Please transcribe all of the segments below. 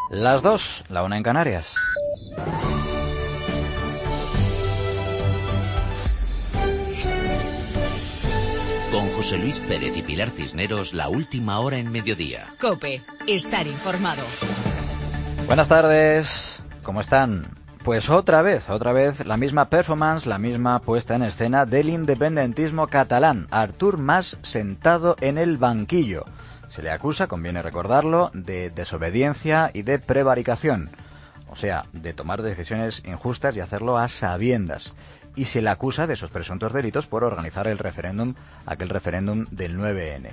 Las 2, la 1 en Canarias. Con José Luis Pérez y Pilar Cisneros, la última hora en mediodía. COPE, estar informado. Buenas tardes, ¿cómo están? Pues otra vez la misma performance, la misma puesta en escena del independentismo catalán. Artur Mas sentado en el banquillo. Se le acusa, conviene recordarlo, de desobediencia y de prevaricación. O sea, de tomar decisiones injustas y hacerlo a sabiendas. Y se le acusa de esos presuntos delitos por organizar aquel referéndum del 9N.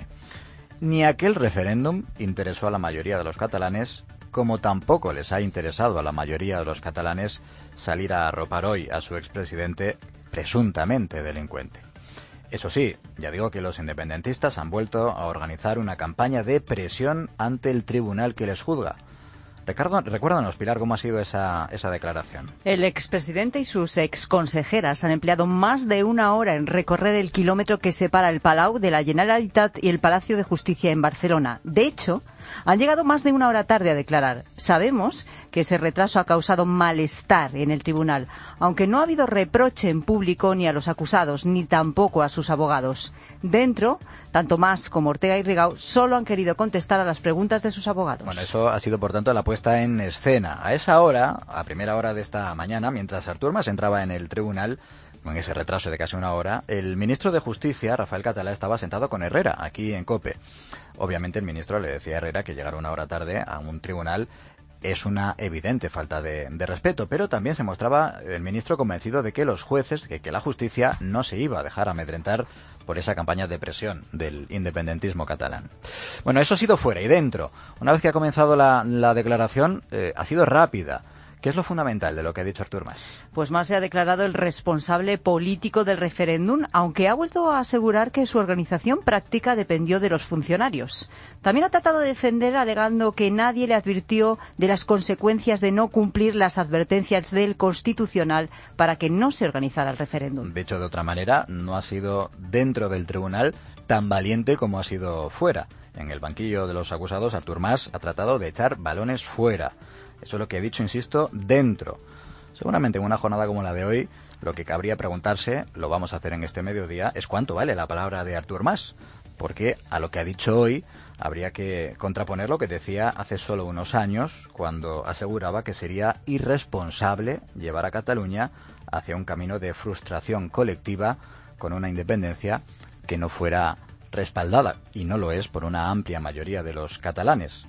Ni aquel referéndum interesó a la mayoría de los catalanes, como tampoco les ha interesado a la mayoría de los catalanes salir a arropar hoy a su expresidente presuntamente delincuente. Eso sí, ya digo que los independentistas han vuelto a organizar una campaña de presión ante el tribunal que les juzga. Recuérdanos, Pilar, cómo ha sido esa declaración. El expresidente y sus exconsejeras han empleado más de una hora en recorrer el kilómetro que separa el Palau de la Generalitat y el Palacio de Justicia en Barcelona. De hecho, han llegado más de una hora tarde a declarar. Sabemos que ese retraso ha causado malestar en el tribunal, aunque no ha habido reproche en público ni a los acusados, ni tampoco a sus abogados. Dentro, tanto Mas como Ortega y Rigau solo han querido contestar a las preguntas de sus abogados. Bueno, eso ha sido, por tanto, la puesta en escena. A esa hora, a primera hora de esta mañana, mientras Artur Mas entraba en el tribunal, con ese retraso de casi una hora, el ministro de Justicia, Rafael Catalá, estaba sentado con Herrera, aquí en COPE. Obviamente el ministro le decía a Herrera que llegar una hora tarde a un tribunal es una evidente falta de respeto, pero también se mostraba el ministro convencido de que los jueces, que la justicia no se iba a dejar amedrentar por esa campaña de presión del independentismo catalán. Bueno, eso ha sido fuera y dentro. Una vez que ha comenzado la declaración, ha sido rápida. ¿Qué es lo fundamental de lo que ha dicho Artur Mas? Pues Mas se ha declarado el responsable político del referéndum, aunque ha vuelto a asegurar que su organización práctica dependió de los funcionarios. También ha tratado de defender alegando que nadie le advirtió de las consecuencias de no cumplir las advertencias del Constitucional para que no se organizara el referéndum. De hecho, de otra manera, no ha sido dentro del tribunal tan valiente como ha sido fuera. En el banquillo de los acusados, Artur Mas ha tratado de echar balones fuera. Eso es lo que he dicho, insisto, dentro. Seguramente en una jornada como la de hoy, lo que cabría preguntarse, lo vamos a hacer en este mediodía, es cuánto vale la palabra de Artur Mas. Porque a lo que ha dicho hoy habría que contraponer lo que decía hace solo unos años, cuando aseguraba que sería irresponsable llevar a Cataluña hacia un camino de frustración colectiva con una independencia que no fuera respaldada, y no lo es por una amplia mayoría de los catalanes.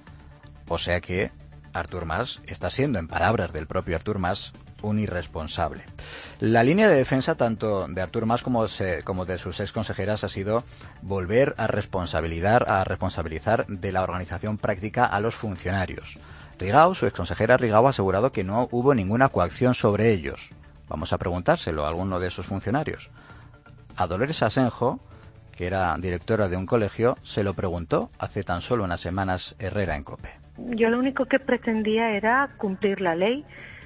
O sea que Artur Mas está siendo, en palabras del propio Artur Mas, un irresponsable. La línea de defensa tanto de Artur Mas como de sus exconsejeras ha sido volver a responsabilizar de la organización práctica a los funcionarios. Rigau, su exconsejera Rigau, ha asegurado que no hubo ninguna coacción sobre ellos. Vamos a preguntárselo a alguno de esos funcionarios. A Dolores Asenjo, que era directora de un colegio, se lo preguntó hace tan solo unas semanas Herrera en COPE. Yo lo único que pretendía era cumplir la ley.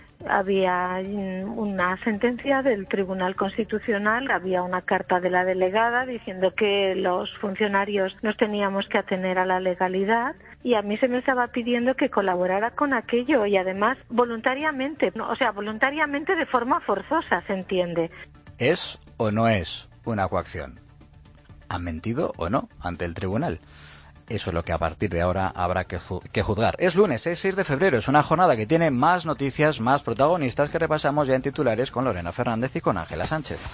Había una sentencia del Tribunal Constitucional, había una carta de la delegada diciendo que los funcionarios nos teníamos que atener a la legalidad y a mí se me estaba pidiendo que colaborara con aquello y además voluntariamente, voluntariamente de forma forzosa, ¿se entiende? ¿Es o no es una coacción? ¿Han mentido o no ante el tribunal? Eso es lo que a partir de ahora habrá que juzgar. Es lunes, es 6 de febrero, es una jornada que tiene más noticias, más protagonistas que repasamos ya en titulares con Lorena Fernández y con Ángela Sánchez.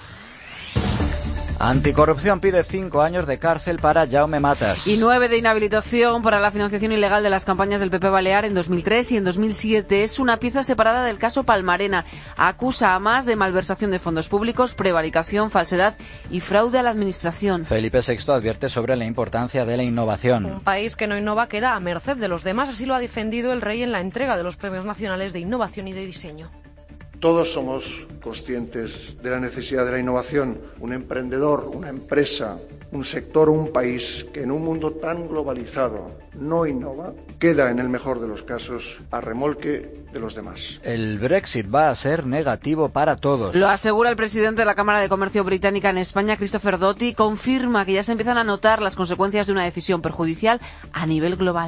Anticorrupción pide 5 años de cárcel para Jaume Matas. Y 9 de inhabilitación para la financiación ilegal de las campañas del PP Balear en 2003 y en 2007. Es una pieza separada del caso Palmarena. Acusa a Mas de malversación de fondos públicos, prevaricación, falsedad y fraude a la administración. Felipe VI advierte sobre la importancia de la innovación. Un país que no innova queda a merced de los demás. Así lo ha defendido el rey en la entrega de los Premios Nacionales de Innovación y de Diseño. Todos somos conscientes de la necesidad de la innovación. Un emprendedor, una empresa, un sector, un país que en un mundo tan globalizado no innova, queda en el mejor de los casos a remolque de los demás. El Brexit va a ser negativo para todos. Lo asegura el presidente de la Cámara de Comercio británica en España, Christopher Doty, confirma que ya se empiezan a notar las consecuencias de una decisión perjudicial a nivel global.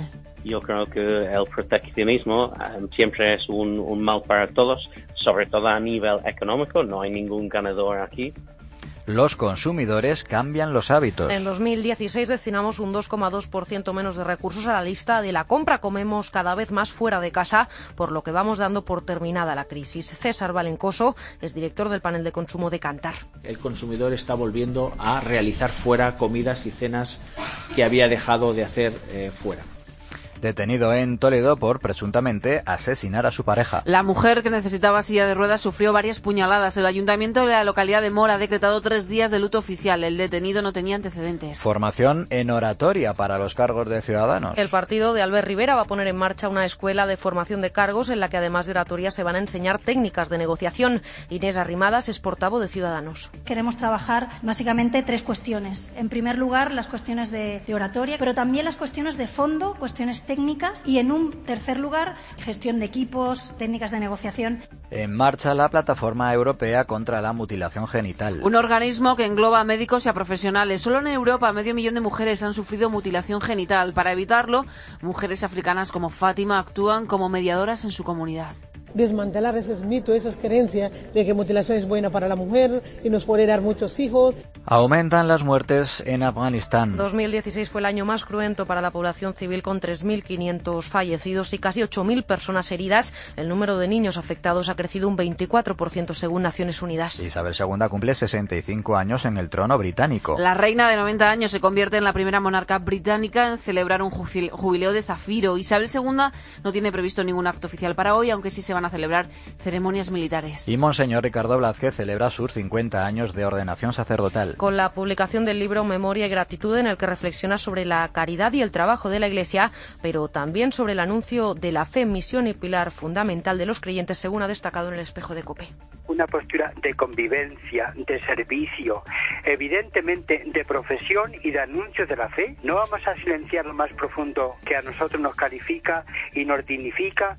Yo creo que el proteccionismo siempre es un mal para todos, sobre todo a nivel económico. No hay ningún ganador aquí. Los consumidores cambian los hábitos. En 2016 destinamos un 2,2% menos de recursos a la lista de la compra. Comemos cada vez más fuera de casa, por lo que vamos dando por terminada la crisis. César Valencoso es director del panel de consumo de Kantar. El consumidor está volviendo a realizar fuera comidas y cenas que había dejado de hacer fuera. Detenido en Toledo por presuntamente asesinar a su pareja. La mujer que necesitaba silla de ruedas sufrió varias puñaladas. El ayuntamiento de la localidad de Mora ha decretado 3 días de luto oficial. El detenido no tenía antecedentes. Formación en oratoria para los cargos de Ciudadanos. El partido de Albert Rivera va a poner en marcha una escuela de formación de cargos en la que además de oratoria se van a enseñar técnicas de negociación. Inés Arrimadas es portavoz de Ciudadanos. Queremos trabajar básicamente 3 cuestiones. En primer lugar, las cuestiones de oratoria, pero también las cuestiones de fondo, cuestiones técnicas, y en un tercer lugar, gestión de equipos, técnicas de negociación. En marcha la plataforma europea contra la mutilación genital. Un organismo que engloba a médicos y a profesionales. Solo en Europa 500.000 de mujeres han sufrido mutilación genital. Para evitarlo, mujeres africanas como Fátima actúan como mediadoras en su comunidad. Desmantelar esos mitos, esas creencias de que mutilación es buena para la mujer y nos puede dar muchos hijos. Aumentan las muertes en Afganistán. 2016 fue el año más cruento para la población civil, con 3.500 fallecidos y casi 8.000 personas heridas. El número de niños afectados ha crecido un 24% según Naciones Unidas. Isabel II cumple 65 años en el trono británico. La reina de 90 años se convierte en la primera monarca británica en celebrar un jubileo de zafiro. Isabel II no tiene previsto ningún acto oficial para hoy, aunque sí se van a celebrar ceremonias militares. Y Monseñor Ricardo Blázquez celebra sus 50 años de ordenación sacerdotal. Con la publicación del libro Memoria y Gratitud, en el que reflexiona sobre la caridad y el trabajo de la Iglesia, pero también sobre el anuncio de la fe, misión y pilar fundamental de los creyentes, según ha destacado en el Espejo de COPE. Una postura de convivencia, de servicio, evidentemente de profesión y de anuncio de la fe. No vamos a silenciar lo más profundo que a nosotros nos califica y nos dignifica.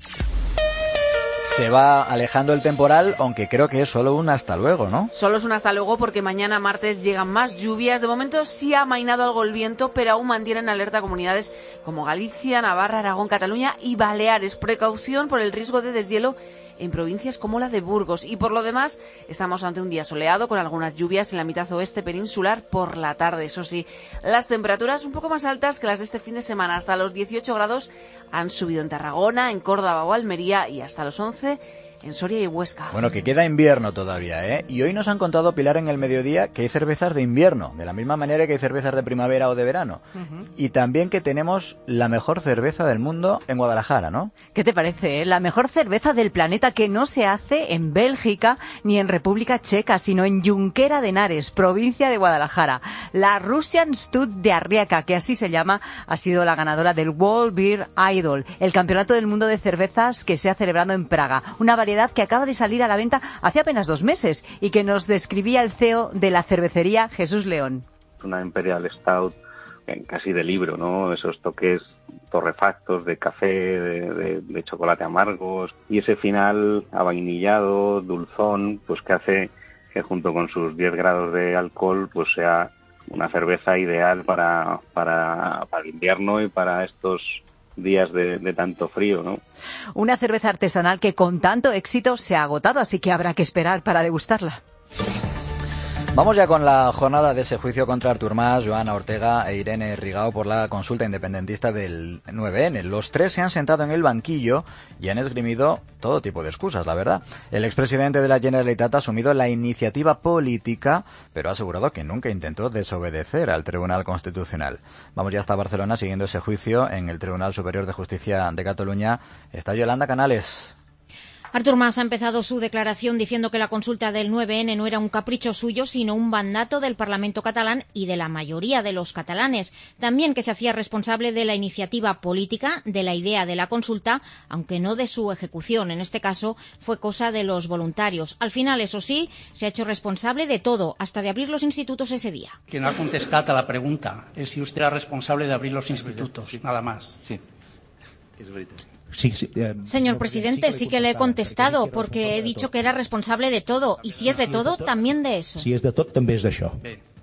Se va alejando el temporal, aunque creo que es solo un hasta luego, ¿no? Solo es un hasta luego, porque mañana martes llegan más lluvias. De momento sí ha amainado algo el viento, pero aún mantienen alerta comunidades como Galicia, Navarra, Aragón, Cataluña y Baleares. Precaución por el riesgo de deshielo en provincias como la de Burgos. Y por lo demás, estamos ante un día soleado con algunas lluvias en la mitad oeste peninsular por la tarde. Eso sí, las temperaturas un poco más altas que las de este fin de semana. Hasta los 18 grados han subido en Tarragona, en Córdoba o Almería, y hasta los 11 en Soria y Huesca. Bueno, que queda invierno todavía, ¿eh? Y hoy nos han contado, Pilar, en el mediodía, que hay cervezas de invierno, de la misma manera que hay cervezas de primavera o de verano. Y también que tenemos la mejor cerveza del mundo en Guadalajara, ¿no? ¿Qué te parece, la mejor cerveza del planeta, que no se hace en Bélgica ni en República Checa, sino en Junquera de Henares, provincia de Guadalajara? La Russian Stud de Arriaca, que así se llama, ha sido la ganadora del World Beer Idol, el campeonato del mundo de cervezas que se ha celebrado en Praga. Una variedad que acaba de salir a la venta hace apenas 2 meses y que nos describía el CEO de la cervecería, Jesús León. Una Imperial Stout casi de libro, ¿no? Esos toques torrefactos de café, de chocolate amargos, y ese final avainillado, dulzón, pues que hace que junto con sus 10 grados de alcohol pues sea una cerveza ideal para el invierno y para estos días de tanto frío, ¿no? Una cerveza artesanal que con tanto éxito se ha agotado, así que habrá que esperar para degustarla. Vamos ya con la jornada de ese juicio contra Artur Mas, Joana Ortega e Irene Rigau por la consulta independentista del 9N. Los 3 se han sentado en el banquillo y han esgrimido todo tipo de excusas, la verdad. El expresidente de la Generalitat ha asumido la iniciativa política, pero ha asegurado que nunca intentó desobedecer al Tribunal Constitucional. Vamos ya hasta Barcelona siguiendo ese juicio en el Tribunal Superior de Justicia de Cataluña. Está Yolanda Canales. Artur Mas ha empezado su declaración diciendo que la consulta del 9N no era un capricho suyo, sino un mandato del Parlamento catalán y de la mayoría de los catalanes. También que se hacía responsable de la iniciativa política, de la idea de la consulta, aunque no de su ejecución. En este caso fue cosa de los voluntarios. Al final, eso sí, se ha hecho responsable de todo, hasta de abrir los institutos ese día. Que no ha contestado a la pregunta es si usted era responsable de abrir los institutos, nada más. Sí, es verdad. Sí, señor presidente, sí que le he contestado, porque he dicho que era responsable de todo, y si es de todo, también de eso. Si és de tot, també és d'això.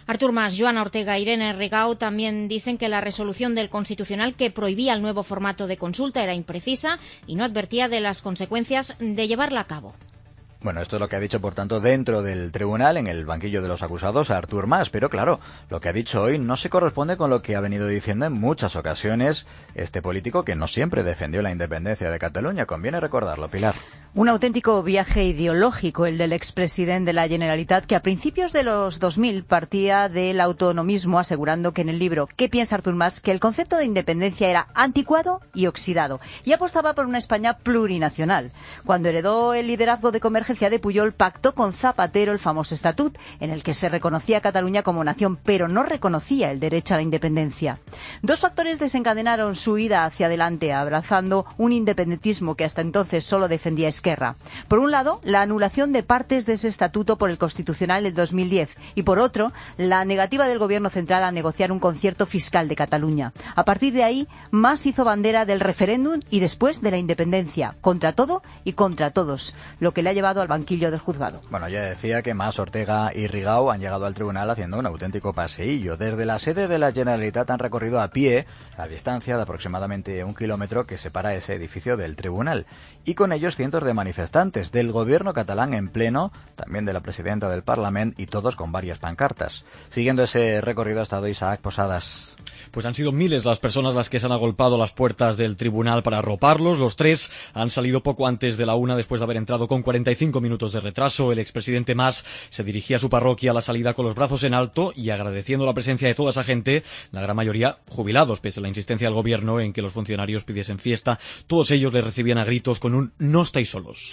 Artur Mas, Joana Ortega, Irene Rigau también dicen que la resolución del Constitucional que prohibía el nuevo formato de consulta era imprecisa y no advertía de las consecuencias de llevarla a cabo. Bueno, esto es lo que ha dicho, por tanto, dentro del tribunal, en el banquillo de los acusados, Artur Mas. Pero claro, lo que ha dicho hoy no se corresponde con lo que ha venido diciendo en muchas ocasiones este político que no siempre defendió la independencia de Cataluña. Conviene recordarlo, Pilar. Un auténtico viaje ideológico el del expresidente de la Generalitat, que a principios de los 2000 partía del autonomismo, asegurando que en el libro ¿Qué piensa Artur Mas?, que el concepto de independencia era anticuado y oxidado, y apostaba por una España plurinacional. Cuando heredó el liderazgo de Convergencia de Pujol, pactó con Zapatero el famoso Estatut, en el que se reconocía a Cataluña como nación, pero no reconocía el derecho a la independencia. Dos factores desencadenaron su ida hacia adelante, abrazando un independentismo que hasta entonces solo defendía Esquerra. Por un lado, la anulación de partes de ese estatuto por el Constitucional del 2010 y, por otro, la negativa del Gobierno central a negociar un concierto fiscal de Cataluña. A partir de ahí, Mas hizo bandera del referéndum y después de la independencia, contra todo y contra todos, lo que le ha llevado al banquillo del juzgado. Bueno, ya decía que Mas, Ortega y Rigau han llegado al tribunal haciendo un auténtico paseillo. Desde la sede de la Generalitat han recorrido a pie la distancia de aproximadamente 1 kilómetro que separa ese edificio del tribunal. Y con ellos cientos de manifestantes del gobierno catalán en pleno, también de la presidenta del Parlamento, y todos con varias pancartas. Siguiendo ese recorrido ha estado Isaac Posadas. Pues han sido miles las personas las que se han agolpado las puertas del tribunal para arroparlos. Los tres han salido poco antes de la 1 después de haber entrado con 45 minutos de retraso. El expresidente Mas se dirigía a su parroquia a la salida con los brazos en alto y agradeciendo la presencia de toda esa gente, la gran mayoría jubilados, pese a la insistencia del gobierno en que los funcionarios pidiesen fiesta. Todos ellos le recibían a gritos con un "no estáis solos".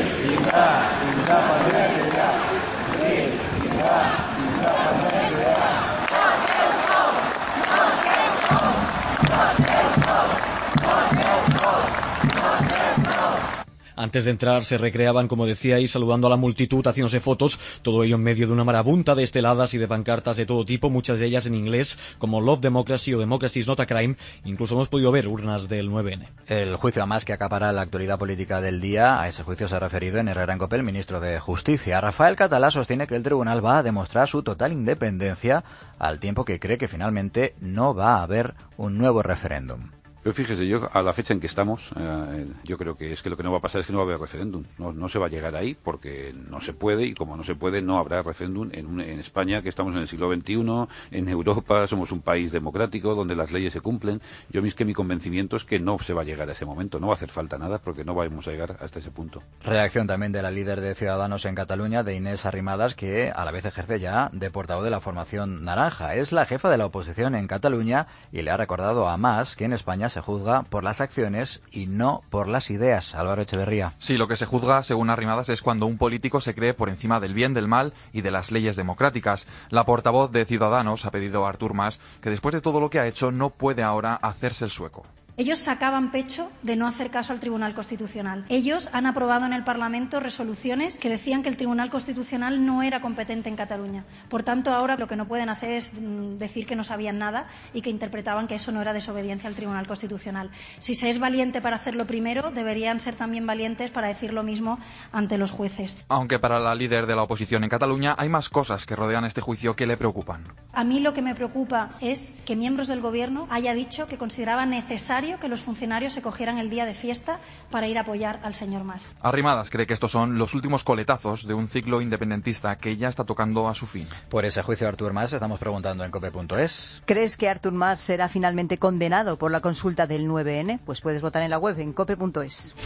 Antes de entrar se recreaban, como decíais, saludando a la multitud, haciéndose fotos, todo ello en medio de una marabunta de esteladas y de pancartas de todo tipo, muchas de ellas en inglés, como Love Democracy o Democracy is not a crime. Incluso hemos podido ver urnas del 9N. El juicio a Mas que acapara la actualidad política del día, a ese juicio se ha referido en Herrera en Cope el ministro de Justicia. Rafael Catalá sostiene que el tribunal va a demostrar su total independencia al tiempo que cree que finalmente no va a haber un nuevo referéndum. Pero fíjese, yo a la fecha en que estamos, yo creo que es que lo que no va a pasar es que no va a haber referéndum. No se va a llegar ahí porque no se puede, y como no se puede, no habrá referéndum en España, que estamos en el siglo XXI, en Europa, somos un país democrático donde las leyes se cumplen. Yo es que mi convencimiento es que no se va a llegar a ese momento, no va a hacer falta nada porque no vamos a llegar hasta ese punto. Reacción también de la líder de Ciudadanos en Cataluña, de Inés Arrimadas, que a la vez ejerce ya de portavoz de la formación naranja. Es la jefa de la oposición en Cataluña y le ha recordado a Mas que en España se juzga por las acciones y no por las ideas. Álvaro Echeverría. Sí, lo que se juzga, según Arrimadas, es cuando un político se cree por encima del bien, del mal y de las leyes democráticas. La portavoz de Ciudadanos ha pedido a Artur Mas que después de todo lo que ha hecho no puede ahora hacerse el sueco. Ellos sacaban pecho de no hacer caso al Tribunal Constitucional. Ellos han aprobado en el Parlamento resoluciones que decían que el Tribunal Constitucional no era competente en Cataluña. Por tanto, ahora lo que no pueden hacer es decir que no sabían nada y que interpretaban que eso no era desobediencia al Tribunal Constitucional. Si se es valiente para hacerlo primero, deberían ser también valientes para decir lo mismo ante los jueces. Aunque para la líder de la oposición en Cataluña hay más cosas que rodean este juicio que le preocupan. A mí lo que me preocupa es que miembros del Gobierno haya dicho que consideraba necesario que los funcionarios se cogieran el día de fiesta para ir a apoyar al señor Mas. Arrimadas cree que estos son los últimos coletazos de un ciclo independentista que ya está tocando a su fin. Por ese juicio de Artur Mas estamos preguntando en cope.es. ¿Crees que Artur Mas será finalmente condenado por la consulta del 9N? Pues puedes votar en la web en cope.es.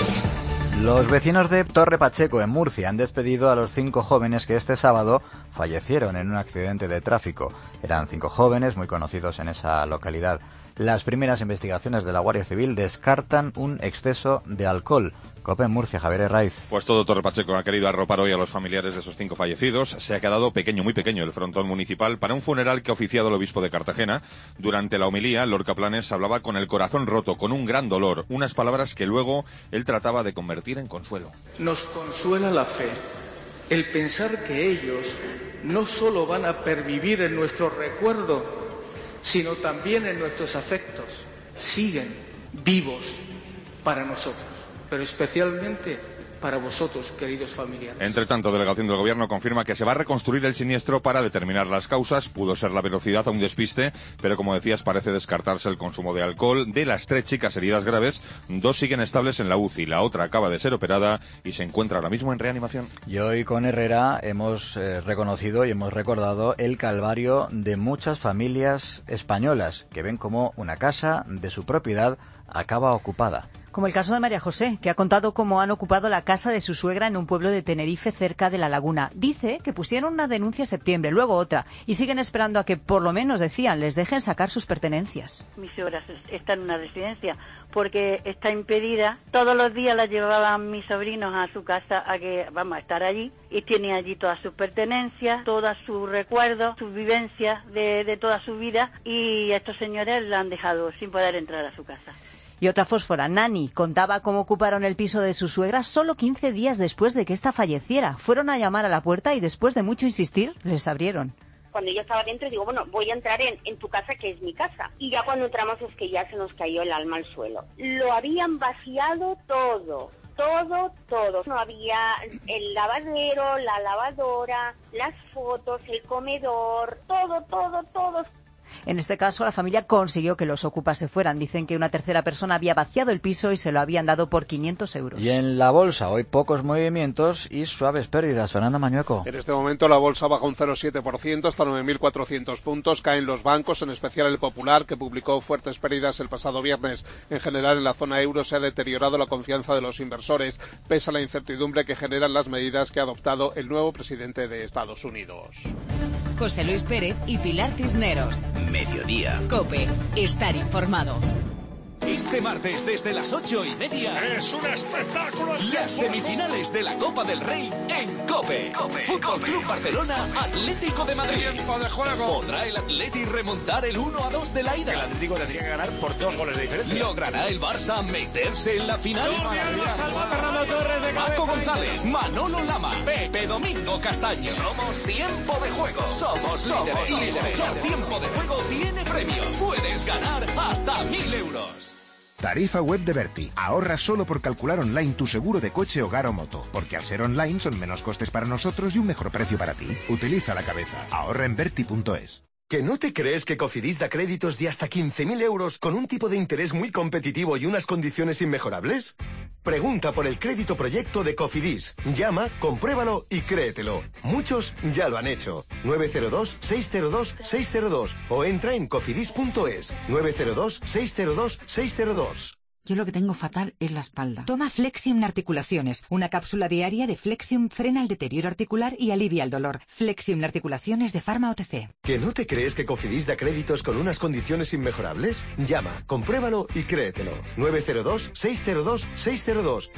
Los vecinos de Torre Pacheco, en Murcia, han despedido a los 5 jóvenes que este sábado fallecieron en un accidente de tráfico. Eran 5 jóvenes muy conocidos en esa localidad. Las primeras investigaciones de la Guardia Civil descartan un exceso de alcohol. Cope en Murcia, Javier Herraiz. Pues todo Torre Pacheco ha querido arropar hoy a los familiares de esos 5 fallecidos. Se ha quedado pequeño, muy pequeño, el frontón municipal para un funeral que ha oficiado el obispo de Cartagena. Durante la homilía, Lorca Planes hablaba con el corazón roto, con un gran dolor, unas palabras que luego él trataba de convertir en consuelo. Nos consuela la fe, el pensar que ellos no solo van a pervivir en nuestro recuerdo, sino también en nuestros afectos. Siguen vivos para nosotros, pero especialmente para vosotros, queridos familiares. Entre tanto, delegación del Gobierno confirma que se va a reconstruir el siniestro para determinar las causas. Pudo ser la velocidad o un despiste, pero como decías, parece descartarse el consumo de alcohol. De las 3 chicas heridas graves, 2 siguen estables en la UCI, la otra acaba de ser operada y se encuentra ahora mismo en reanimación. Y hoy con Herrera hemos reconocido y hemos recordado el calvario de muchas familias españolas que ven como una casa de su propiedad acaba ocupada. Como el caso de María José, que ha contado cómo han ocupado la casa de su suegra en un pueblo de Tenerife cerca de La Laguna. Dice que pusieron una denuncia en septiembre, luego otra, y siguen esperando a que, por lo menos decían, les dejen sacar sus pertenencias. Mi suegra está en una residencia porque está impedida. Todos los días la llevaban mis sobrinos a su casa a estar allí, y tiene allí todas sus pertenencias, todos sus recuerdos, sus vivencias de toda su vida, y estos señores la han dejado sin poder entrar a su casa. Y otra fósfora, Nani, contaba cómo ocuparon el piso de su suegra solo 15 días después de que ésta falleciera. Fueron a llamar a la puerta y después de mucho insistir, les abrieron. Cuando yo estaba dentro digo, bueno, voy a entrar en tu casa, que es mi casa. Y ya cuando entramos es que ya se nos cayó el alma al suelo. Lo habían vaciado todo. No había el lavadero, la lavadora, las fotos, el comedor, todo. En este caso, la familia consiguió que los ocupas se fueran. Dicen que una tercera persona había vaciado el piso y se lo habían dado por 500 euros. Y en la bolsa, hoy pocos movimientos y suaves pérdidas. Fernando Mañueco. En este momento la bolsa baja un 0,7% hasta 9.400 puntos. Caen los bancos, en especial el Popular, que publicó fuertes pérdidas el pasado viernes. En general, en la zona euro se ha deteriorado la confianza de los inversores, pese a la incertidumbre que generan las medidas que ha adoptado el nuevo presidente de Estados Unidos. José Luis Pérez y Pilar Cisneros. Mediodía. COPE. Estar informado. Este martes desde las 8:30 es un espectáculo. Las semifinales de la Copa del Rey en COPE. Fútbol Club Barcelona, Atlético de Madrid. Tiempo de juego. ¿Podrá el Atleti remontar el 1-2 de la ida? El Atlético tendría que ganar por 2 goles de diferencia. ¿Logrará el Barça meterse en la final? Paco González, Manolo Lama, Pepe Domingo Castaño. Somos Tiempo de Juego. Somos líderes. Y escuchar Tiempo de Juego tiene premio. Puedes ganar hasta 1.000 euros. Tarifa web de Berti. Ahorra solo por calcular online tu seguro de coche, hogar o moto. Porque al ser online son menos costes para nosotros y un mejor precio para ti. Utiliza la cabeza. Ahorra en Berti.es. ¿Que no te crees que Cofidis da créditos de hasta 15.000 euros con un tipo de interés muy competitivo y unas condiciones inmejorables? Pregunta por el crédito proyecto de Cofidis. Llama, compruébalo y créetelo. Muchos ya lo han hecho. 902-602-602 o entra en cofidis.es. 902-602-602. Yo lo que tengo fatal es la espalda. Toma Flexium Articulaciones. Una cápsula diaria de Flexium frena el deterioro articular y alivia el dolor. Flexium Articulaciones de Pharma OTC. ¿Que no te crees que Cofidis da créditos con unas condiciones inmejorables? Llama, compruébalo y créetelo. 902-602-602.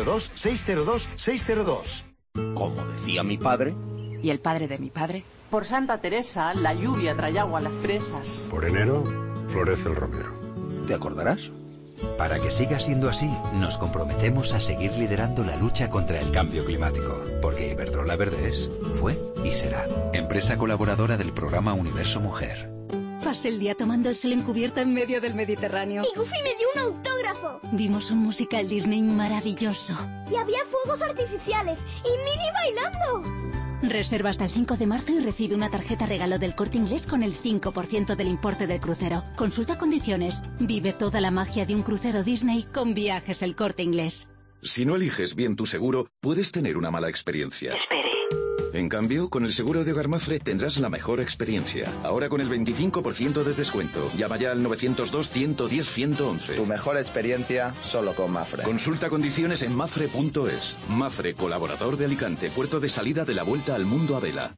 902-602-602. Como decía mi padre. ¿Y el padre de mi padre? Por Santa Teresa, la lluvia trae agua a las presas. Por enero, florece el romero. ¿Te acordarás? Para que siga siendo así, nos comprometemos a seguir liderando la lucha contra el cambio climático, porque Iberdrola Verdes fue y será empresa colaboradora del programa Universo Mujer. Pasé el día tomando el sol encubierto en medio del Mediterráneo. Y Goofy me dio un autógrafo. Vimos un musical Disney maravilloso. Y había fuegos artificiales y Minnie bailando. Reserva hasta el 5 de marzo y recibe una tarjeta regalo del Corte Inglés con el 5% del importe del crucero. Consulta condiciones. Vive toda la magia de un crucero Disney con Viajes El Corte Inglés. Si no eliges bien tu seguro, puedes tener una mala experiencia. Espere. En cambio, con el seguro de Hogar Mafre tendrás la mejor experiencia. Ahora con el 25% de descuento. Llama ya al 902-110-111. Tu mejor experiencia solo con Mafre. Consulta condiciones en mafre.es. Mafre, colaborador de Alicante, puerto de salida de la Vuelta al Mundo a vela.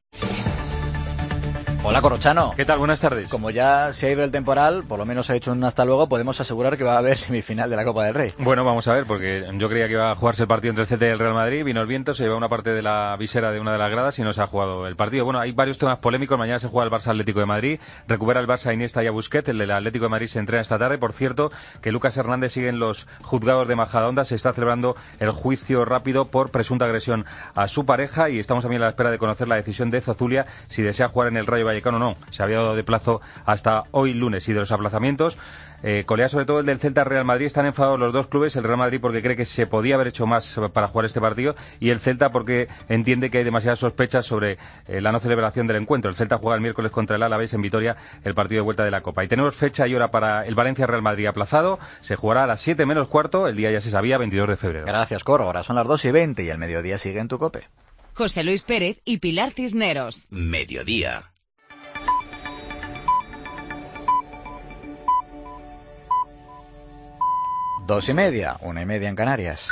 Hola, Corrochano. ¿Qué tal? Buenas tardes. Como ya se ha ido el temporal, por lo menos ha hecho un hasta luego, podemos asegurar que va a haber semifinal de la Copa del Rey. Bueno, vamos a ver, porque yo creía que iba a jugarse el partido entre el Celta y el Real Madrid, vino el viento, se lleva una parte de la visera de una de las gradas y no se ha jugado el partido. Bueno, hay varios temas polémicos. Mañana se juega el Barça Atlético de Madrid, recupera el Barça a Iniesta y a Busquets, el del Atlético de Madrid se entrena esta tarde. Por cierto, que Lucas Hernández sigue en los juzgados de Majadahonda, se está celebrando el juicio rápido por presunta agresión a su pareja y estamos también a la espera de conocer la decisión de Zozulia si desea jugar en el Rayo Vallecano no, se había dado de plazo hasta hoy lunes. Y de los aplazamientos, colea sobre todo el del Celta Real Madrid. Están enfadados los dos clubes, el Real Madrid porque cree que se podía haber hecho más para jugar este partido, y el Celta porque entiende que hay demasiadas sospechas sobre la no celebración del encuentro. El Celta juega el miércoles contra el Alavés en Vitoria, el partido de vuelta de la Copa. Y tenemos fecha y hora para el Valencia Real Madrid aplazado. Se jugará a las 7 menos cuarto, el día ya se sabía, 22 de febrero. Gracias, Coro. Ahora son las 2:20 y el mediodía sigue en tu COPE. José Luis Pérez y Pilar Cisneros. Mediodía. 2:30, 1:30 en Canarias.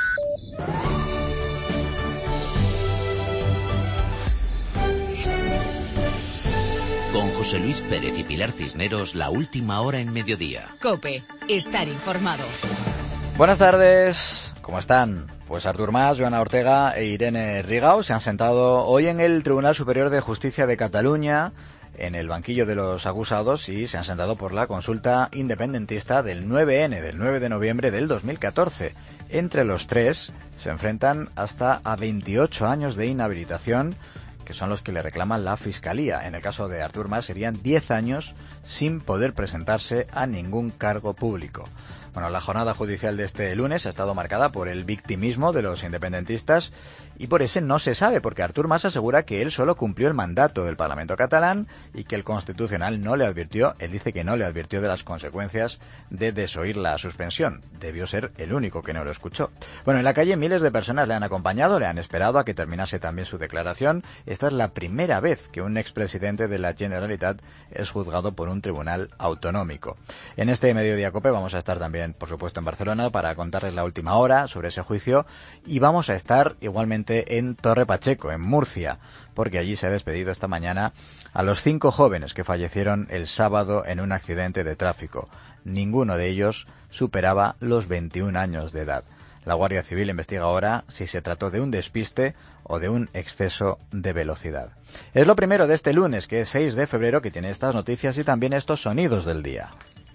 Con José Luis Pérez y Pilar Cisneros, la última hora en Mediodía. COPE, estar informado. Buenas tardes, ¿cómo están? Pues Artur Mas, Joana Ortega e Irene Rigau se han sentado hoy en el Tribunal Superior de Justicia de Cataluña, en el banquillo de los acusados, y se han sentado por la consulta independentista del 9N, del 9 de noviembre del 2014. Entre los tres se enfrentan hasta a 28 años de inhabilitación, que son los que le reclaman la Fiscalía. En el caso de Artur Mas serían 10 años sin poder presentarse a ningún cargo público. Bueno, la jornada judicial de este lunes ha estado marcada por el victimismo de los independentistas, y por ese no se sabe, porque Artur Mas asegura que él solo cumplió el mandato del Parlamento catalán y que el Constitucional no le advirtió, él dice que no le advirtió de las consecuencias de desoír la suspensión. Debió ser el único que no lo escuchó. Bueno, en la calle miles de personas le han acompañado, le han esperado a que terminase también su declaración. Esta es la primera vez que un expresidente de la Generalitat es juzgado por un tribunal autonómico. En este Mediodía COPE vamos a estar también, por supuesto, en Barcelona para contarles la última hora sobre ese juicio, y vamos a estar igualmente en Torre Pacheco, en Murcia, porque allí se ha despedido esta mañana a los 5 jóvenes que fallecieron el sábado en un accidente de tráfico. Ninguno de ellos superaba los 21 años de edad. La Guardia Civil investiga ahora si se trató de un despiste o de un exceso de velocidad. Es lo primero de este lunes, que es 6 de febrero, que tiene estas noticias y también estos sonidos del día.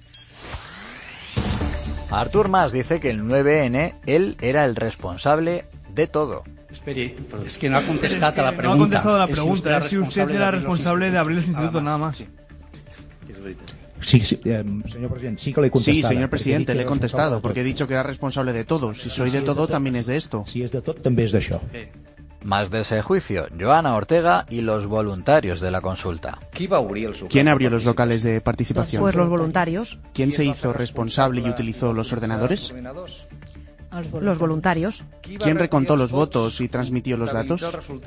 Artur Mas dice que el 9N, él era el responsable de todo. Esperi, es que no ha contestado a la pregunta. No ha contestado a la pregunta, es si usted era responsable de abrir los institutos, nada más. Sí, señor presidente, sí que le he contestado. Sí, señor presidente, le he contestado, porque he dicho que era responsable de todo. Si soy de todo, también es de esto. Si es de todo, también es de això. Más de ese juicio, Joana Ortega y los voluntarios de la consulta. ¿Quién abrió los locales de participación? Pues los voluntarios. ¿Quién se hizo responsable y utilizó los ordenadores? Los voluntarios. ¿Quién recontó los votos y transmitió los datos?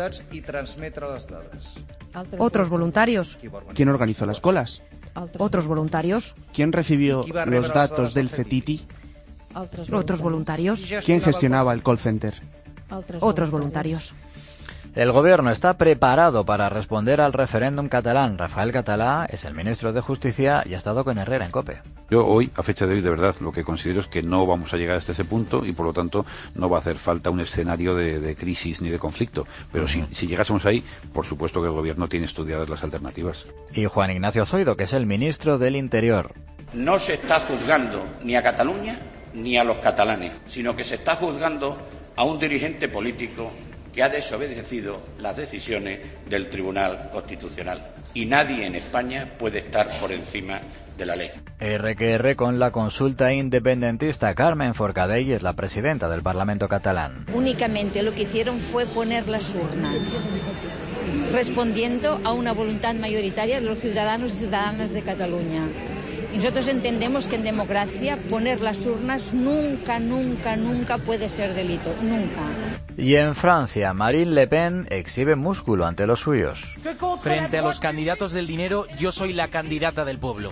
Otros voluntarios. ¿Quién organizó las colas? Otros voluntarios. ¿Quién recibió los datos del CETITI? Otros voluntarios. ¿Quién gestionaba el call center? Otros voluntarios. El gobierno está preparado para responder al referéndum catalán. Rafael Català es el ministro de Justicia y ha estado con Herrera en COPE. Yo hoy, a fecha de hoy, de verdad, lo que considero es que no vamos a llegar hasta ese punto y, por lo tanto, no va a hacer falta un escenario de crisis ni de conflicto. Pero si llegásemos ahí, por supuesto que el gobierno tiene estudiadas las alternativas. Y Juan Ignacio Zoido, que es el ministro del Interior. No se está juzgando ni a Cataluña ni a los catalanes, sino que se está juzgando a un dirigente político que ha desobedecido las decisiones del Tribunal Constitucional. Y nadie en España puede estar por encima de la ley. R con la consulta independentista. Carmen Forcadell es la presidenta del Parlamento catalán. Únicamente lo que hicieron fue poner las urnas, respondiendo a una voluntad mayoritaria de los ciudadanos y ciudadanas de Cataluña. Y nosotros entendemos que en democracia poner las urnas nunca, nunca, nunca puede ser delito. Nunca. Y en Francia, Marine Le Pen exhibe músculo ante los suyos. Frente a los candidatos del dinero, yo soy la candidata del pueblo.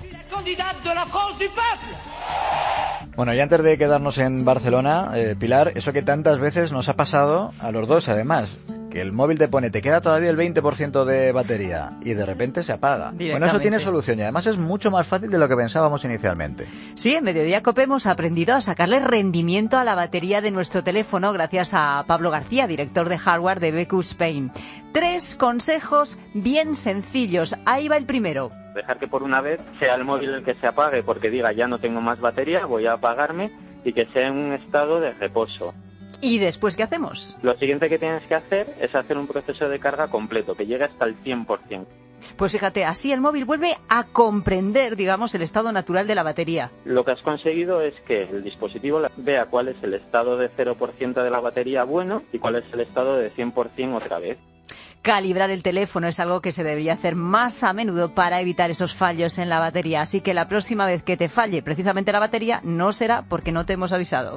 Bueno, y antes de quedarnos en Barcelona, Pilar, eso que tantas veces nos ha pasado a los dos, además, que el móvil te pone, te queda todavía el 20% de batería y de repente se apaga. Bueno, eso tiene solución y además es mucho más fácil de lo que pensábamos inicialmente. Sí, en Mediodía COPE hemos aprendido a sacarle rendimiento a la batería de nuestro teléfono gracias a Pablo García, director de hardware de BQ Spain. 3 consejos bien sencillos. Ahí va el primero. Dejar que por una vez sea el móvil el que se apague porque diga ya no tengo más batería, voy a apagarme, y que sea en un estado de reposo. ¿Y después qué hacemos? Lo siguiente que tienes que hacer es hacer un proceso de carga completo, que llegue hasta el 100%. Pues fíjate, así el móvil vuelve a comprender, digamos, el estado natural de la batería. Lo que has conseguido es que el dispositivo vea cuál es el estado de 0% de la batería bueno y cuál es el estado de 100% otra vez. Calibrar el teléfono es algo que se debería hacer más a menudo para evitar esos fallos en la batería. Así que la próxima vez que te falle precisamente la batería no será porque no te hemos avisado.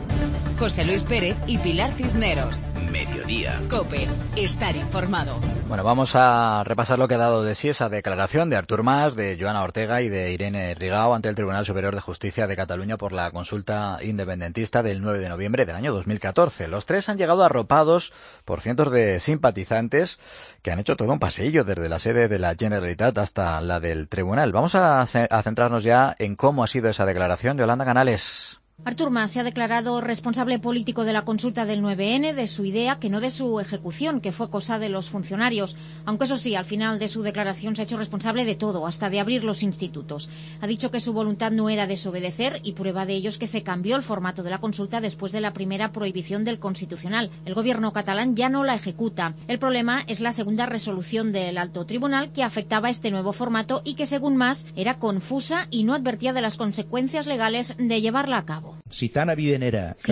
José Luis Pérez y Pilar Cisneros. Mediodía. COPE. Estar informado. Bueno, vamos a repasar lo que ha dado de sí esa declaración de Artur Mas, de Joana Ortega y de Irene Rigau ante el Tribunal Superior de Justicia de Cataluña por la consulta independentista del 9 de noviembre del año 2014. Los tres han llegado arropados por cientos de simpatizantes que han hecho todo un pasillo desde la sede de la Generalitat hasta la del Tribunal. Vamos a centrarnos ya en cómo ha sido esa declaración. Yolanda Canales. Artur Mas se ha declarado responsable político de la consulta del 9N, de su idea, que no de su ejecución, que fue cosa de los funcionarios. Aunque eso sí, al final de su declaración se ha hecho responsable de todo, hasta de abrir los institutos. Ha dicho que su voluntad no era desobedecer y prueba de ello es que se cambió el formato de la consulta después de la primera prohibición del Constitucional. El gobierno catalán ya no la ejecuta. El problema es la segunda resolución del Alto Tribunal que afectaba este nuevo formato y que, según Mas, era confusa y no advertía de las consecuencias legales de llevarla a cabo. Si tan evidente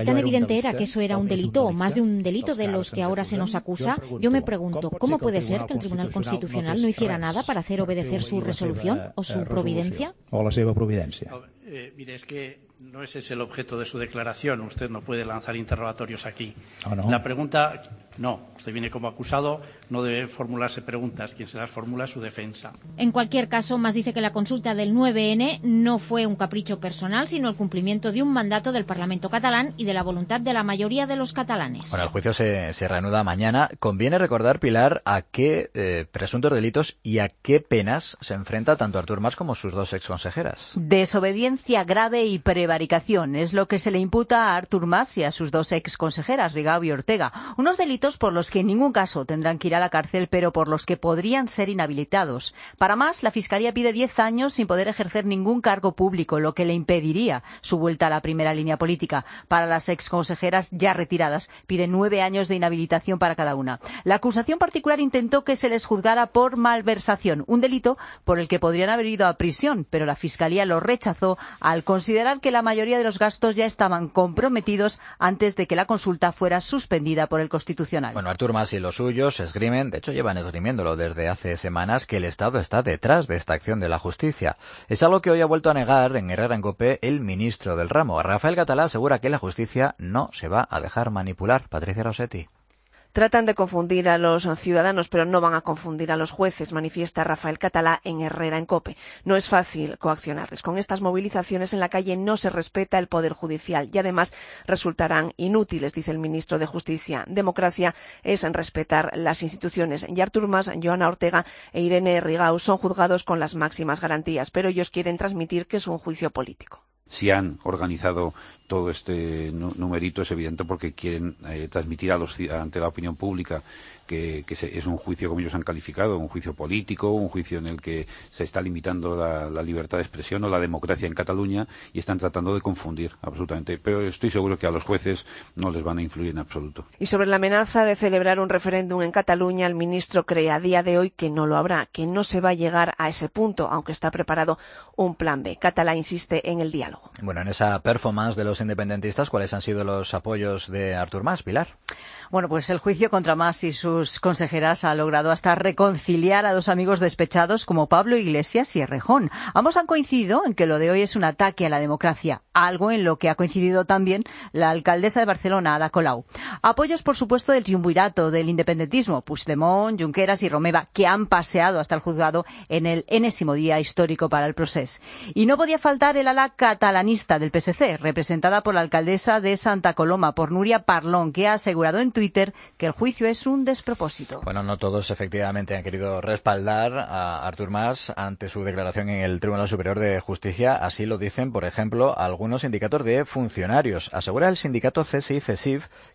era que eso era un delito, o más de un delito de los que ahora se nos acusa, yo me pregunto, ¿cómo puede ser que el Tribunal Constitucional no hiciera nada para hacer obedecer su resolución o su providencia? O la seva providencia. Mire, es que no ese es el objeto de su declaración. Usted no puede lanzar interrogatorios aquí. ¿No? La pregunta, no. Usted viene como acusado, no debe formularse preguntas. Quien se las formula es su defensa. En cualquier caso, Mas dice que la consulta del 9N no fue un capricho personal, sino el cumplimiento de un mandato del Parlamento catalán y de la voluntad de la mayoría de los catalanes. Bueno, el juicio se reanuda mañana. Conviene recordar, Pilar, a qué presuntos delitos y a qué penas se enfrenta tanto Artur Mas como sus dos exconsejeras. Desobediencia grave y prevaricación es lo que se le imputa a Artur Mas y a sus dos exconsejeras, Rigau y Ortega. Unos delitos por los que en ningún caso tendrán que ir a la cárcel, pero por los que podrían ser inhabilitados. Para Mas, la Fiscalía pide 10 años sin poder ejercer ningún cargo público, lo que le impediría su vuelta a la primera línea política. Para las exconsejeras ya retiradas, pide 9 años de inhabilitación para cada una. La acusación particular intentó que se les juzgara por malversación, un delito por el que podrían haber ido a prisión, pero la Fiscalía lo rechazó al considerar que la mayoría de los gastos ya estaban comprometidos antes de que la consulta fuera suspendida por el Constitucional. Bueno, Artur Mas y los suyos esgrimen, de hecho llevan esgrimiéndolo desde hace semanas, que el Estado está detrás de esta acción de la justicia. Es algo que hoy ha vuelto a negar en Herrera en COPE el ministro del ramo. Rafael Catalá asegura que la justicia no se va a dejar manipular. Patricia Rossetti. Tratan de confundir a los ciudadanos, pero no van a confundir a los jueces, manifiesta Rafael Catalá en Herrera en COPE. No es fácil coaccionarles. Con estas movilizaciones en la calle no se respeta el Poder Judicial y además resultarán inútiles, dice el ministro de Justicia. Democracia es respetar las instituciones. Y Artur Mas, Joana Ortega e Irene Rigau son juzgados con las máximas garantías, pero ellos quieren transmitir que es un juicio político. Si han organizado todo este numerito es evidente porque quieren transmitir ante la opinión pública que es un juicio, como ellos han calificado, un juicio político, un juicio en el que se está limitando la libertad de expresión o la democracia en Cataluña y están tratando de confundir absolutamente. Pero estoy seguro que a los jueces no les van a influir en absoluto. Y sobre la amenaza de celebrar un referéndum en Cataluña, el ministro cree a día de hoy que no lo habrá, que no se va a llegar a ese punto, aunque está preparado un plan B. Catalá insiste en el diálogo. Bueno, en esa performance de los independentistas, ¿cuáles han sido los apoyos de Artur Mas, Pilar? Bueno, pues el juicio contra Mas y sus consejeras ha logrado hasta reconciliar a dos amigos despechados como Pablo Iglesias y Errejón. Ambos han coincidido en que lo de hoy es un ataque a la democracia, algo en lo que ha coincidido también la alcaldesa de Barcelona, Ada Colau. Apoyos, por supuesto, del triunvirato del independentismo, Puigdemont, Junqueras y Romeva, que han paseado hasta el juzgado en el enésimo día histórico para el procés. Y no podía faltar el ala catalanista del PSC, representada por la alcaldesa de Santa Coloma, por Núria Parlon, que ha asegurado en Twitter que el juicio es un despropósito. Bueno, no todos efectivamente han querido respaldar a Artur Mas ante su declaración en el Tribunal Superior de Justicia. Así lo dicen, por ejemplo, algunos sindicatos de funcionarios. Asegura el sindicato CSI-CESIF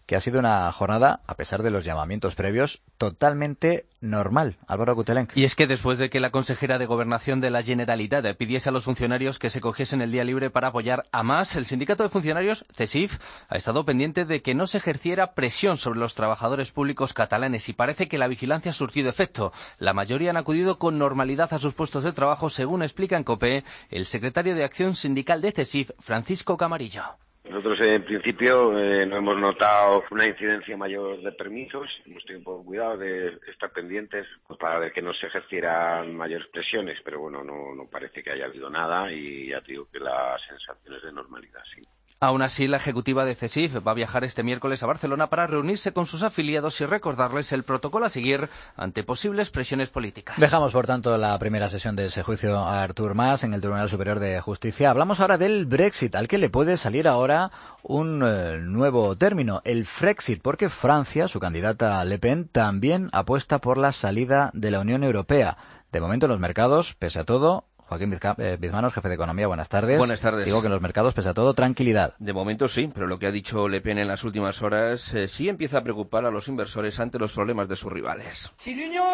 que ha sido una jornada, a pesar de los llamamientos previos, totalmente normal. Álvaro Gutelenc. Y es que después de que la consejera de Gobernación de la Generalitat pidiese a los funcionarios que se cogiesen el día libre para apoyar a Mas, el sindicato de funcionarios, CESIF, ha estado pendiente de que no se ejerciera presión sobre los trabajadores públicos catalanes y parece que la vigilancia ha surtido efecto. La mayoría han acudido con normalidad a sus puestos de trabajo, según explica en COPE el secretario de Acción Sindical de CESIF, Francisco Camarillo. Nosotros en principio no hemos notado una incidencia mayor de permisos, hemos tenido un poco cuidado de estar pendientes para ver que no se ejercieran mayores presiones, pero bueno, no parece que haya habido nada y ya te digo que la sensación es de normalidad, sí. Aún así, la ejecutiva de CESIF va a viajar este miércoles a Barcelona para reunirse con sus afiliados y recordarles el protocolo a seguir ante posibles presiones políticas. Dejamos, por tanto, la primera sesión de ese juicio a Artur Mas en el Tribunal Superior de Justicia. Hablamos ahora del Brexit, al que le puede salir ahora un nuevo término, el Frexit, porque Francia, su candidata Le Pen, también apuesta por la salida de la Unión Europea. De momento, en los mercados, pese a todo, Joaquín Bizmanos, jefe de Economía, buenas tardes. Buenas tardes. Digo que en los mercados, pese a todo, tranquilidad. De momento sí, pero lo que ha dicho Le Pen en las últimas horas sí empieza a preocupar a los inversores ante los problemas de sus rivales. Si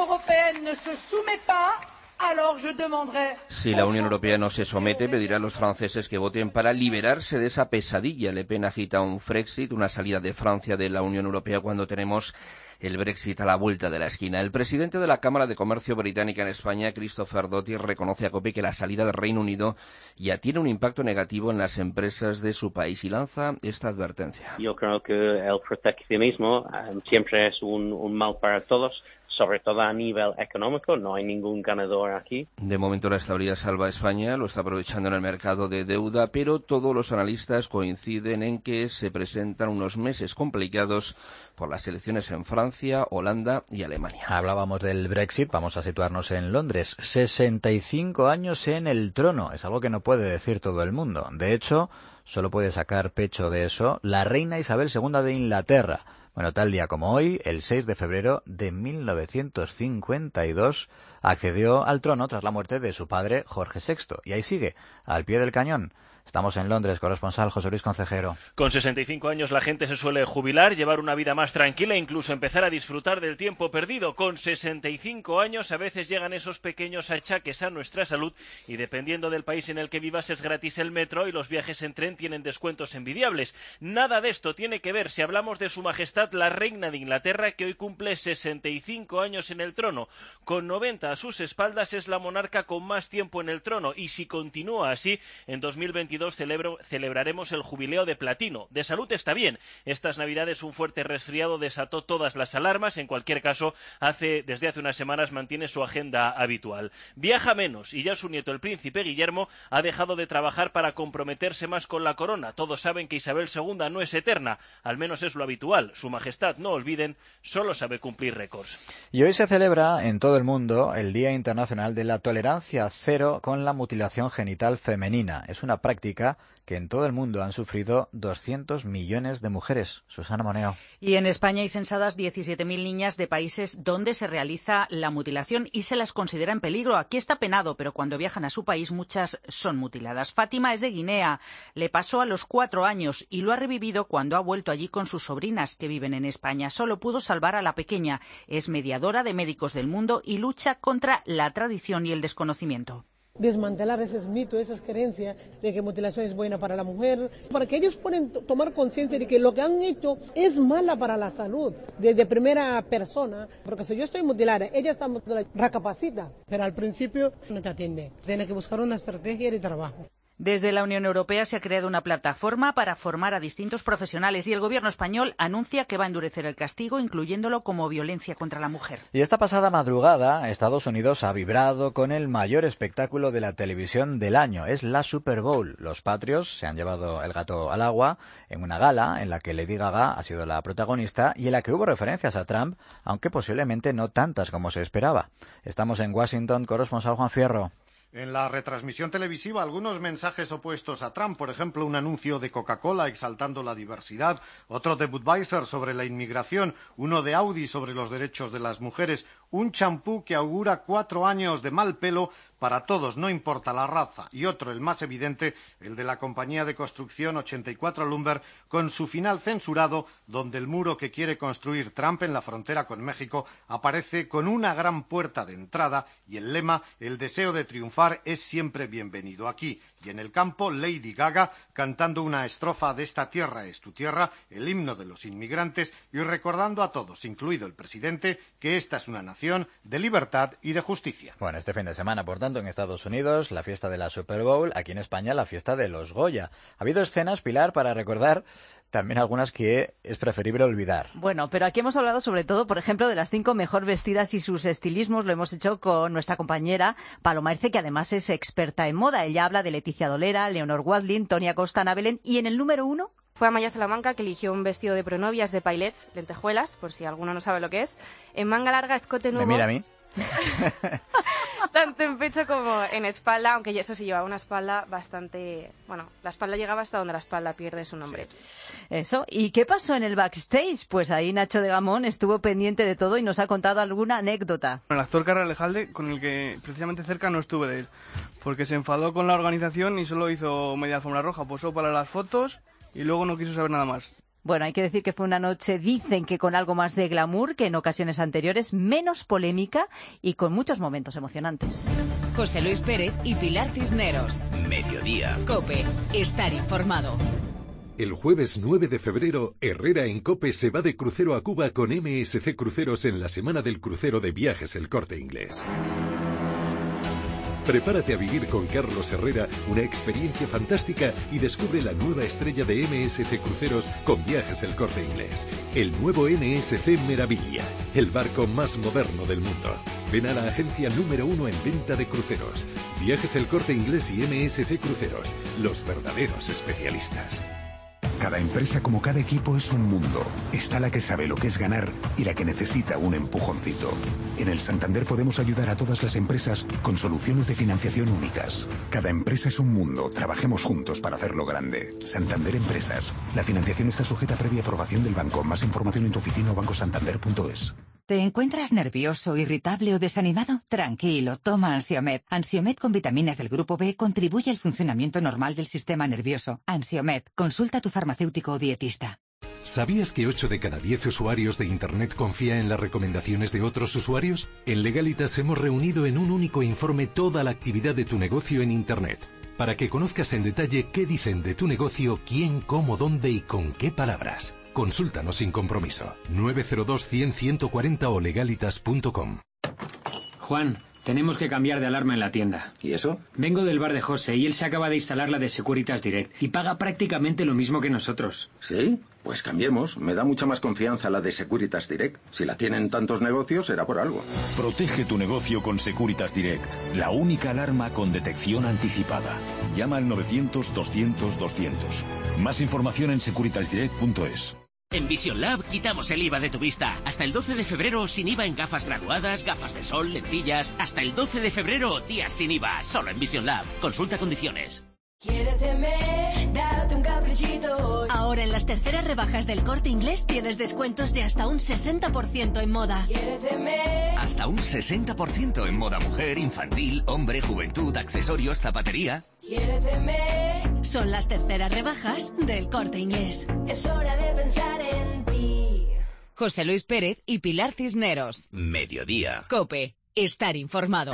la Unión Europea no se somete, pedirá a los franceses que voten para liberarse de esa pesadilla. Le Pen agita un Frexit, una salida de Francia de la Unión Europea cuando tenemos el Brexit a la vuelta de la esquina. El presidente de la Cámara de Comercio británica en España, Christopher Doty, reconoce a COPE que la salida del Reino Unido ya tiene un impacto negativo en las empresas de su país y lanza esta advertencia. Yo creo que el proteccionismo siempre es un mal para todos, sobre todo a nivel económico. No hay ningún ganador aquí. De momento la estabilidad salva a España, lo está aprovechando en el mercado de deuda, pero todos los analistas coinciden en que se presentan unos meses complicados por las elecciones en Francia, Holanda y Alemania. Hablábamos del Brexit, vamos a situarnos en Londres. 65 años en el trono, es algo que no puede decir todo el mundo. De hecho, solo puede sacar pecho de eso la reina Isabel II de Inglaterra. Bueno, tal día como hoy, el 6 de febrero de 1952, accedió al trono tras la muerte de su padre Jorge VI. Y ahí sigue, al pie del cañón. Estamos en Londres, corresponsal José Luis Concejero. Con 65 años la gente se suele jubilar, llevar una vida más tranquila e incluso empezar a disfrutar del tiempo perdido. Con 65 años a veces llegan esos pequeños achaques a nuestra salud y dependiendo del país en el que vivas es gratis el metro y los viajes en tren tienen descuentos envidiables. Nada de esto tiene que ver si hablamos de Su Majestad la Reina de Inglaterra, que hoy cumple 65 años en el trono. Con 90 a sus espaldas es la monarca con más tiempo en el trono y si continúa así, en 2022 celebraremos el jubileo de platino. De salud está bien. Estas navidades un fuerte resfriado desató todas las alarmas. En cualquier caso, desde hace unas semanas mantiene su agenda habitual. Viaja menos y ya su nieto, el príncipe Guillermo, ha dejado de trabajar para comprometerse más con la corona. Todos saben que Isabel II no es eterna. Al menos es lo habitual. Su Majestad, no olviden, solo sabe cumplir récords. Y hoy se celebra en todo el mundo el Día Internacional de la Tolerancia Cero con la Mutilación Genital Femenina. Es una práctica que en todo el mundo han sufrido 200 millones de mujeres. Susana Moneo. Y en España hay censadas 17.000 niñas de países donde se realiza la mutilación y se las considera en peligro. Aquí está penado, pero cuando viajan a su país muchas son mutiladas. Fátima es de Guinea. Le pasó a los 4 años y lo ha revivido cuando ha vuelto allí con sus sobrinas que viven en España. Solo pudo salvar a la pequeña. Es mediadora de Médicos del Mundo y lucha contra la tradición y el desconocimiento. Desmantelar esos mitos, esas creencias de que mutilación es buena para la mujer, para que ellos puedan tomar conciencia de que lo que han hecho es mala para la salud, desde primera persona, porque si yo estoy mutilada, ella está mutilada, recapacita, pero al principio no te atiende, tiene que buscar una estrategia de trabajo. Desde la Unión Europea se ha creado una plataforma para formar a distintos profesionales y el Gobierno español anuncia que va a endurecer el castigo, incluyéndolo como violencia contra la mujer. Y esta pasada madrugada, Estados Unidos ha vibrado con el mayor espectáculo de la televisión del año. Es la Super Bowl. Los Patriots se han llevado el gato al agua en una gala en la que Lady Gaga ha sido la protagonista y en la que hubo referencias a Trump, aunque posiblemente no tantas como se esperaba. Estamos en Washington, corresponsal Juan Fierro. En la retransmisión televisiva, algunos mensajes opuestos a Trump, por ejemplo, un anuncio de Coca-Cola exaltando la diversidad, otro de Budweiser sobre la inmigración, uno de Audi sobre los derechos de las mujeres, un champú que augura 4 años de mal pelo para todos, no importa la raza, y otro, el más evidente, el de la compañía de construcción 84 Lumber, con su final censurado, donde el muro que quiere construir Trump en la frontera con México aparece con una gran puerta de entrada y el lema «El deseo de triunfar es siempre bienvenido aquí». Y en el campo, Lady Gaga cantando una estrofa de «Esta tierra es tu tierra», el himno de los inmigrantes, y recordando a todos, incluido el presidente, que esta es una nación de libertad y de justicia. Bueno, este fin de semana, por tanto, en Estados Unidos, la fiesta de la Super Bowl, aquí en España, la fiesta de los Goya. Ha habido escenas, Pilar, para recordar, también algunas que es preferible olvidar. Bueno, pero aquí hemos hablado sobre todo, por ejemplo, de las 5 mejor vestidas y sus estilismos. Lo hemos hecho con nuestra compañera Paloma Erce, que además es experta en moda. Ella habla de Leticia Dolera, Leonor Watling, Toni Acosta, Ana Belén. Y en el número 1... fue Amaya Salamanca, que eligió un vestido de pronovias de pailets, lentejuelas, por si alguno no sabe lo que es, en manga larga, escote nuevo. Me mira a mí. Tanto en pecho como en espalda, aunque eso sí llevaba una espalda bastante... Bueno, la espalda llegaba hasta donde la espalda pierde su nombre. Sí. Eso. ¿Y qué pasó en el backstage? Pues ahí Nacho de Gamón estuvo pendiente de todo y nos ha contado alguna anécdota. El actor Carra Alejalde, con el que precisamente cerca no estuve de él, porque se enfadó con la organización y solo hizo media alfombra roja, posó para las fotos y luego no quiso saber nada más. Bueno, hay que decir que fue una noche, dicen que con algo más de glamour que en ocasiones anteriores, menos polémica y con muchos momentos emocionantes. José Luis Pérez y Pilar Cisneros. Mediodía. COPE. Estar informado. El jueves 9 de febrero, Herrera en COPE se va de crucero a Cuba con MSC Cruceros en la Semana del Crucero de Viajes El Corte Inglés. Prepárate a vivir con Carlos Herrera una experiencia fantástica y descubre la nueva estrella de MSC Cruceros con Viajes El Corte Inglés. El nuevo MSC Meraviglia, el barco más moderno del mundo. Ven a la agencia número 1 en venta de cruceros. Viajes El Corte Inglés y MSC Cruceros, los verdaderos especialistas. Cada empresa, como cada equipo, es un mundo. Está la que sabe lo que es ganar y la que necesita un empujoncito. En el Santander podemos ayudar a todas las empresas con soluciones de financiación únicas. Cada empresa es un mundo. Trabajemos juntos para hacerlo grande. Santander Empresas. La financiación está sujeta a previa aprobación del banco. Más información en tu oficina o bancosantander.es. ¿Te encuentras nervioso, irritable o desanimado? Tranquilo, toma Ansiomed. Ansiomed con vitaminas del grupo B contribuye al funcionamiento normal del sistema nervioso. Ansiomed, consulta a tu farmacéutico o dietista. ¿Sabías que 8 de cada 10 usuarios de Internet confía en las recomendaciones de otros usuarios? En Legalitas hemos reunido en un único informe toda la actividad de tu negocio en Internet, para que conozcas en detalle qué dicen de tu negocio, quién, cómo, dónde y con qué palabras. Consúltanos sin compromiso. 902-100-140 o legalitas.com. Juan, tenemos que cambiar de alarma en la tienda. ¿Y eso? Vengo del bar de José y él se acaba de instalar la de Securitas Direct y paga prácticamente lo mismo que nosotros. ¿Sí? Pues cambiemos. Me da mucha más confianza la de Securitas Direct. Si la tienen tantos negocios, será por algo. Protege tu negocio con Securitas Direct, la única alarma con detección anticipada. Llama al 900-200-200. Más información en securitasdirect.es. En Vision Lab quitamos el IVA de tu vista. Hasta el 12 de febrero sin IVA en gafas graduadas, gafas de sol, lentillas. Hasta el 12 de febrero, días sin IVA. Solo en Vision Lab. Consulta condiciones. Quiéreteme, date un caprichito. Ahora en las terceras rebajas del Corte Inglés tienes descuentos de hasta un 60% en moda. Quiéreteme. Hasta un 60% en moda mujer, infantil, hombre, juventud, accesorios, zapatería. Quiéreteme. Son las terceras rebajas del Corte Inglés. Es hora de pensar en ti. José Luis Pérez y Pilar Cisneros. Mediodía. COPE. Estar informado.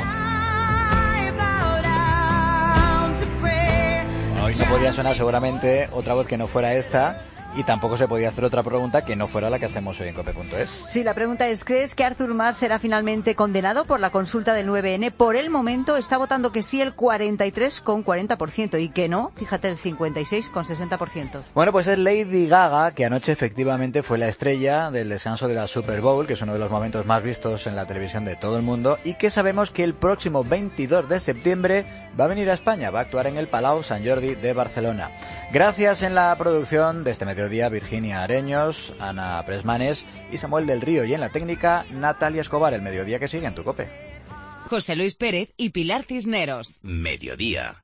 Hoy no podía sonar seguramente otra voz que no fuera esta y tampoco se podía hacer otra pregunta que no fuera la que hacemos hoy en COPE.es. Sí, la pregunta es, ¿crees que Artur Mas será finalmente condenado por la consulta del 9N? Por el momento está votando que sí el 43,40% y que no, fíjate, el 56,60%. Bueno, pues es Lady Gaga, que anoche efectivamente fue la estrella del descanso de la Super Bowl, que es uno de los momentos más vistos en la televisión de todo el mundo, y que sabemos que el próximo 22 de septiembre va a venir a España, va a actuar en el Palau Sant Jordi de Barcelona. Gracias en la producción de este mediodía Virginia Areños, Ana Presmanes y Samuel del Río, y en la técnica Natalia Escobar. El mediodía que sigue en tu COPE. José Luis Pérez y Pilar Cisneros. Mediodía.